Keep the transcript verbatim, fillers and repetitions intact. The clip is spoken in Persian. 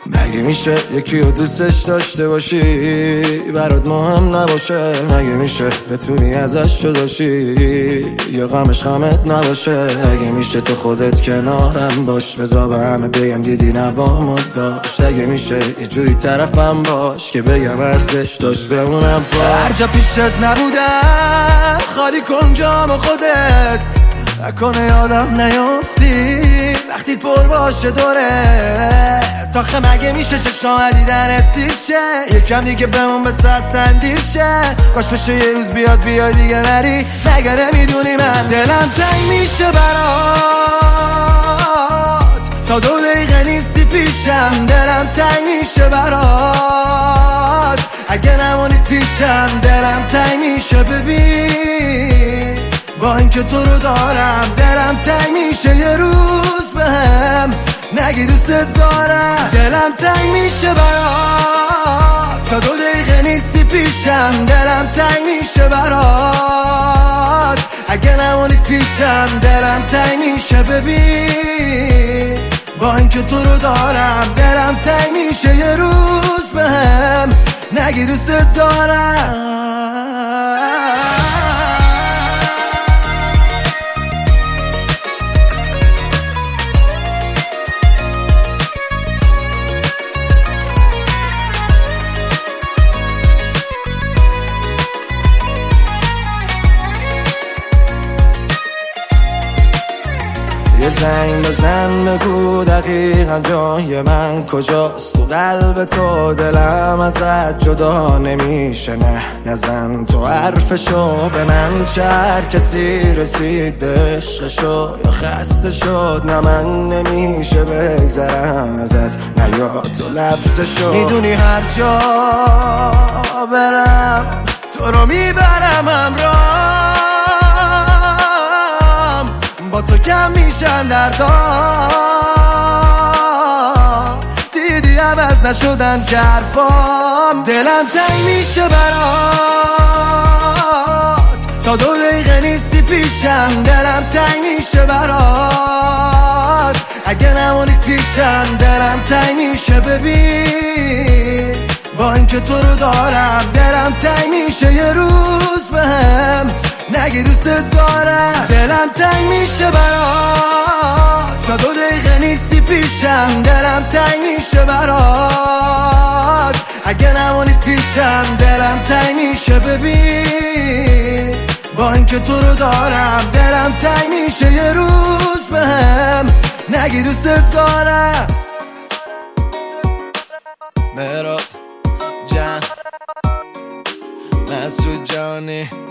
مگه میشه یکی رو دوستش داشته باشی برات مهم نباشه؟ مگه میشه بتونی ازش جداشی یا غمش غمت نباشه؟ مگه میشه تو خودت کنارم باش بذار به همه بگم دیدی نوامو داشت؟ مگه میشه یه جوری طرفم باش که بگم ارزش داشت بمونم پاش؟ هر جا پیشت نبودم خالی کن جام خودت نکنه یادم نیافتی وقتی پر باشه دوره تاخه مگه میشه چشام دیدنت سیشه یکم دیگه بمون به سرسندیر شه باش بشه یه روز بیاد بیای دیگه نری مگه نمیدونی من دلم تنگ میشه برات تا دو دقیقه نیستی پیشم دلم تنگ میشه برات اگه نمونی پیشم دلم تنگ میشه ببین با اینکه تو رو دارم دلم تنگ میشه یه روز بهم نگی دوست دارم دلم تنگ میشه برات تا دو دقیقه نیستی پیشم دلم تنگ میشه برات اگه نمونی پیشم دلم تنگ میشه ببین با اینکه تو رو دارم دلم تنگ میشه یه روز بهم نگی دوست دارم یه زنگ بزن بگو دقیقا جای من کجاست تو قلب تو دلم ازت جدا نمیشه نه نزن تو حرفشو به من چه هر کسی رسید به عشقشو یا خسته شد نه من نمیشه بگذرم ازت نه یا تو لبسشو میدونی هر جا برم تو رو میبرم همراه با تو کم میشن دردام دیدی عوض نشدن که حرفام دلم تنگ میشه برات تا دو دقیقه نیستی پیشم دلم تنگ میشه برات اگه نمونی پیشم دلم تنگ میشه ببین با اینکه تو رو دارم دلم تنگ میشه یه روز بهم نگی دوست دارم دلم تنگ میشه برات تا دو دقیقه نیستی پیشم دلم تنگ میشه برات اگه نمونی پیشم دلم تنگ میشه ببین با اینکه تو رو دارم دلم تنگ میشه یه روز بهم نگی دوست دارم مهراب جان مسعود جانی